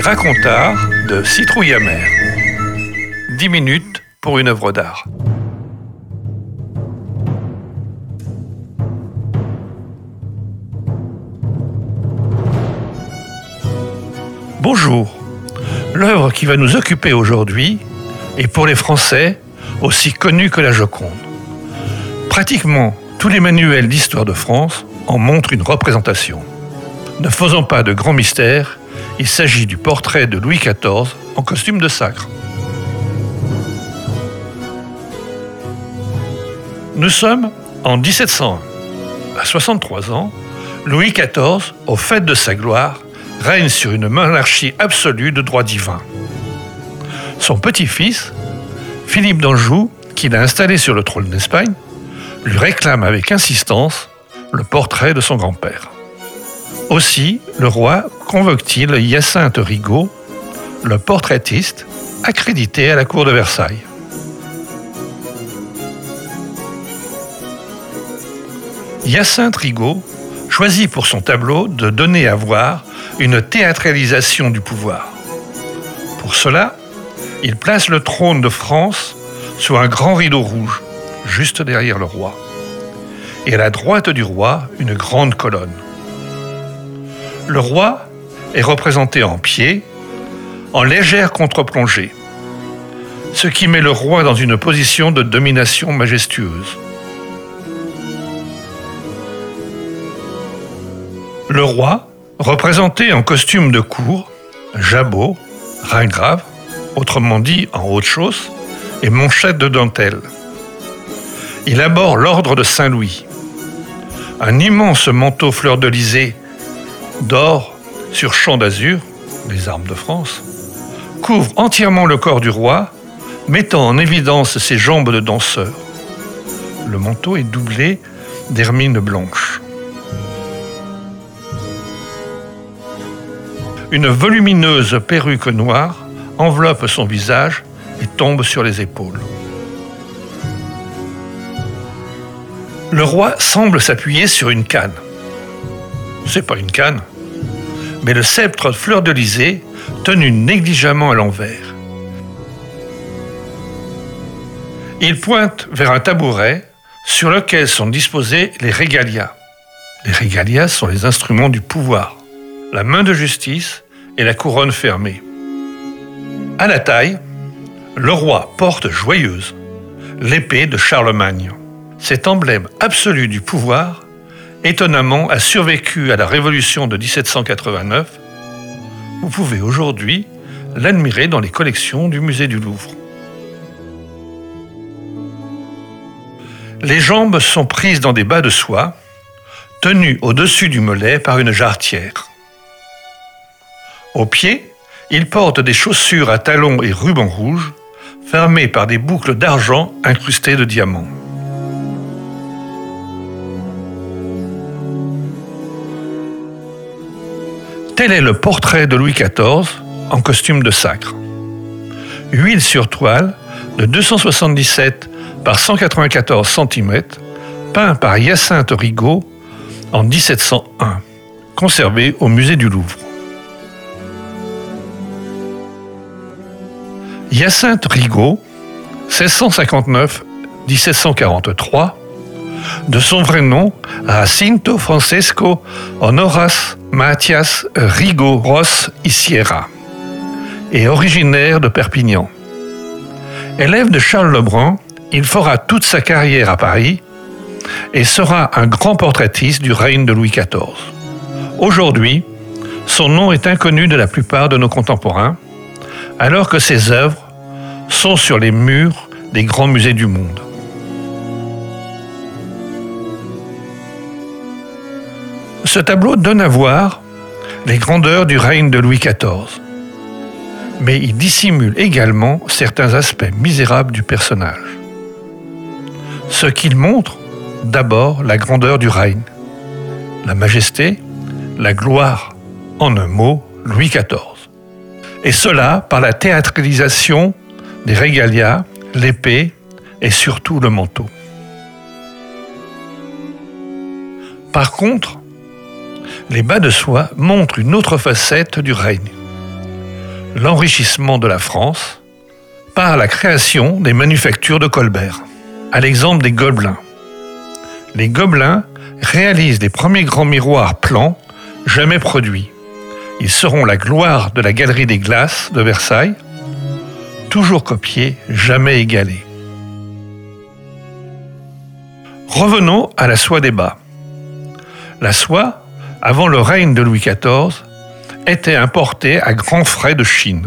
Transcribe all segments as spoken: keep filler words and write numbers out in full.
Racontards de Citrouille Amère. dix minutes pour une œuvre d'art. Bonjour. L'œuvre qui va nous occuper aujourd'hui est pour les Français aussi connue que la Joconde. Pratiquement tous les manuels d'histoire de France en montrent une représentation. Ne faisons pas de grand mystère, il s'agit du portrait de Louis quatorze en costume de sacre. Nous sommes en dix-sept cent un. À soixante-trois ans, Louis quatorze, au faîte de sa gloire, règne sur une monarchie absolue de droit divin. Son petit-fils, Philippe d'Anjou, qu'il a installé sur le trône d'Espagne, lui réclame avec insistance le portrait de son grand-père. Aussi, le roi convoque-t-il Hyacinthe Rigaud, le portraitiste accrédité à la cour de Versailles. Hyacinthe Rigaud choisit pour son tableau de donner à voir une théâtralisation du pouvoir. Pour cela, il place le trône de France sous un grand rideau rouge, juste derrière le roi, et à la droite du roi, une grande colonne. Le roi est représenté en pied, en légère contre-plongée, ce qui met le roi dans une position de domination majestueuse. Le roi, représenté en costume de cour, jabot, ringrave, autrement dit en haute chausse, et manchette de dentelle. Il arbore l'ordre de Saint-Louis. Un immense manteau fleur-de-lysée d'or sur champ d'azur, les armes de France, couvre entièrement le corps du roi, mettant en évidence ses jambes de danseur. Le manteau est doublé d'hermine blanche. Une volumineuse perruque noire enveloppe son visage et tombe sur les épaules. Le roi semble s'appuyer sur une canne. C'est pas une canne, mais le sceptre fleur-de-lysée tenu négligemment à l'envers. Il pointe vers un tabouret sur lequel sont disposés les régalias. Les régalias sont les instruments du pouvoir, la main de justice et la couronne fermée. À la taille, le roi porte joyeuse l'épée de Charlemagne. Cet emblème absolu du pouvoir, étonnamment, a survécu à la Révolution de dix-sept cent quatre-vingt-neuf. Vous pouvez aujourd'hui l'admirer dans les collections du musée du Louvre. Les jambes sont prises dans des bas de soie, tenus au-dessus du mollet par une jarretière. Aux pieds, il porte des chaussures à talons et rubans rouges, fermées par des boucles d'argent incrustées de diamants. Tel est le portrait de Louis quatorze en costume de sacre. Huile sur toile de deux cent soixante-dix-sept par cent quatre-vingt-quatorze centimètres, peint par Hyacinthe Rigaud en dix-sept cent un, conservé au musée du Louvre. Hyacinthe Rigaud, seize cent cinquante-neuf à dix-sept cent quarante-trois, de son vrai nom Jacinto Francesco Honoras Mathias Rigaud Ros y Sierra, est originaire de Perpignan. Élève de Charles Lebrun, il fera toute sa carrière à Paris et sera un grand portraitiste du règne de Louis quatorze. Aujourd'hui, son nom est inconnu de la plupart de nos contemporains, alors que ses œuvres sont sur les murs des grands musées du monde. Ce tableau donne à voir les grandeurs du règne de Louis quatorze, mais il dissimule également certains aspects misérables du personnage. Ce qu'il montre, d'abord, la grandeur du règne, la majesté, la gloire, en un mot, Louis quatorze. Et cela par la théâtralisation des régalias, l'épée et surtout le manteau. Par contre, les bas de soie montrent une autre facette du règne. l'enrichissement de la France par la création des manufactures de Colbert, à l'exemple des Gobelins. Les Gobelins réalisent les premiers grands miroirs plans jamais produits. Ils seront la gloire de la Galerie des Glaces de Versailles, toujours copiés, jamais égalés. Revenons à la soie des bas. La soie, avant le règne de Louis quatorze, était importée à grands frais de Chine.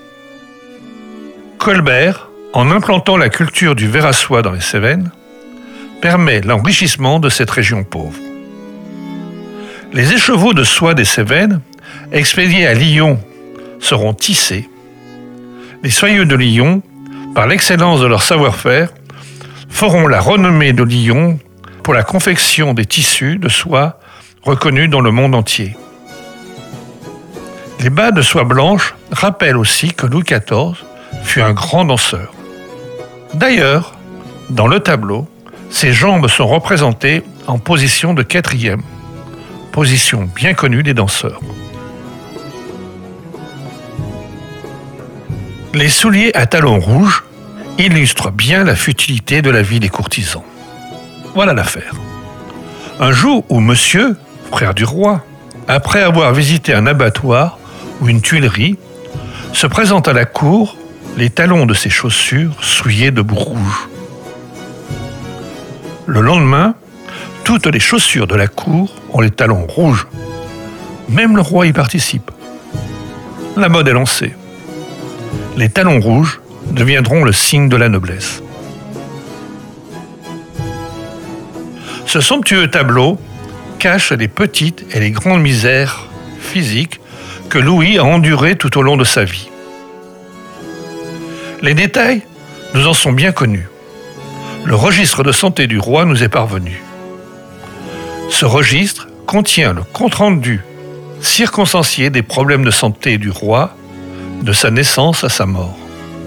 Colbert, en implantant la culture du ver à soie dans les Cévennes, permet l'enrichissement de cette région pauvre. Les écheveaux de soie des Cévennes, expédiés à Lyon, seront tissés. Les soyeux de Lyon, par l'excellence de leur savoir-faire, feront la renommée de Lyon pour la confection des tissus de soie reconnus dans le monde entier. Les bas de soie blanche rappellent aussi que Louis quatorze fut un grand danseur. D'ailleurs, dans le tableau, ses jambes sont représentées en position de quatrième, position bien connue des danseurs. Les souliers à talons rouges illustrent bien la futilité de la vie des courtisans. Voilà l'affaire. Un jour où monsieur, frère du roi, après avoir visité un abattoir ou une tuilerie, se présente à la cour, les talons de ses chaussures souillés de boue rouge. Le lendemain, toutes les chaussures de la cour ont les talons rouges. Même le roi y participe. La mode est lancée. Les talons rouges deviendront le signe de la noblesse. Ce somptueux tableau cache les petites et les grandes misères physiques que Louis a endurées tout au long de sa vie. Les détails nous en sont bien connus. Le registre de santé du roi nous est parvenu. Ce registre contient le compte-rendu circonstancié des problèmes de santé du roi, de sa naissance à sa mort.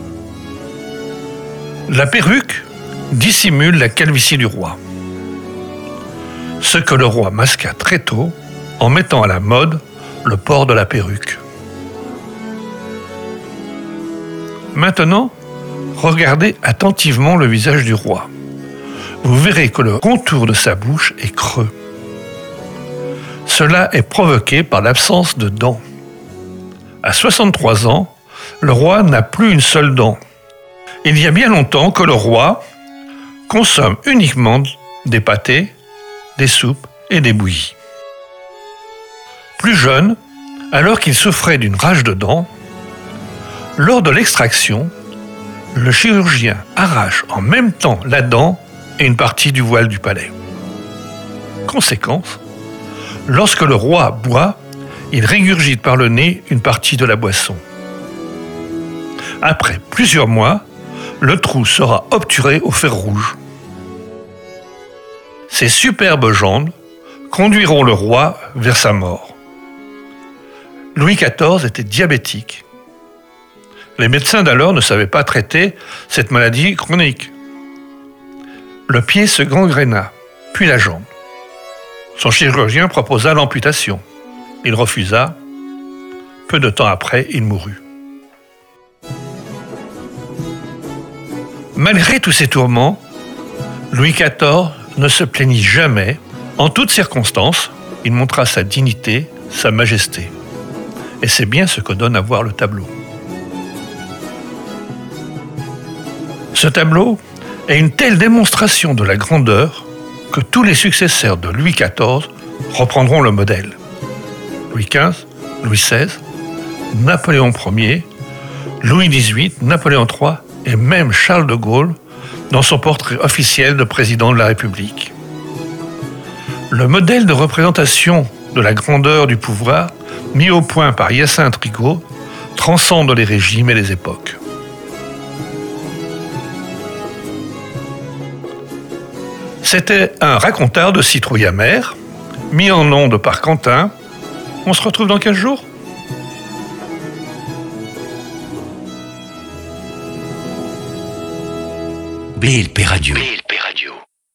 La perruque dissimule la calvitie du roi. Ce que le roi masqua très tôt en mettant à la mode le port de la perruque. Maintenant, regardez attentivement le visage du roi. Vous verrez que le contour de sa bouche est creux. Cela est provoqué par l'absence de dents. À soixante-trois ans, le roi n'a plus une seule dent. Il y a bien longtemps que le roi consomme uniquement des pâtés, des soupes et des bouillies. Plus jeune, alors qu'il souffrait d'une rage de dents, lors de l'extraction, le chirurgien arrache en même temps la dent et une partie du voile du palais. Conséquence, lorsque le roi boit, il régurgite par le nez une partie de la boisson. Après plusieurs mois, le trou sera obturé au fer rouge. Ces superbes jambes conduiront le roi vers sa mort. Louis quatorze était diabétique. Les médecins d'alors ne savaient pas traiter cette maladie chronique. Le pied se gangréna, puis la jambe. Son chirurgien proposa l'amputation. Il refusa. Peu de temps après, il mourut. Malgré tous ces tourments, Louis quatorze ne se plaignit jamais. En toutes circonstances, il montra sa dignité, sa majesté. Et c'est bien ce que donne à voir le tableau. Ce tableau est une telle démonstration de la grandeur que tous les successeurs de Louis quatorze reprendront le modèle. Louis quinze, Louis seize, Napoléon Ier, Louis dix-huit, Napoléon trois et même Charles de Gaulle dans son portrait officiel de président de la République. Le modèle de représentation de la grandeur du pouvoir mis au point par Hyacinthe Rigaud transcende les régimes et les époques. C'était un racontard de citrouille amère, mis en onde par Quentin. On se retrouve dans quinze jours ? B L P Radio. B L P Radio.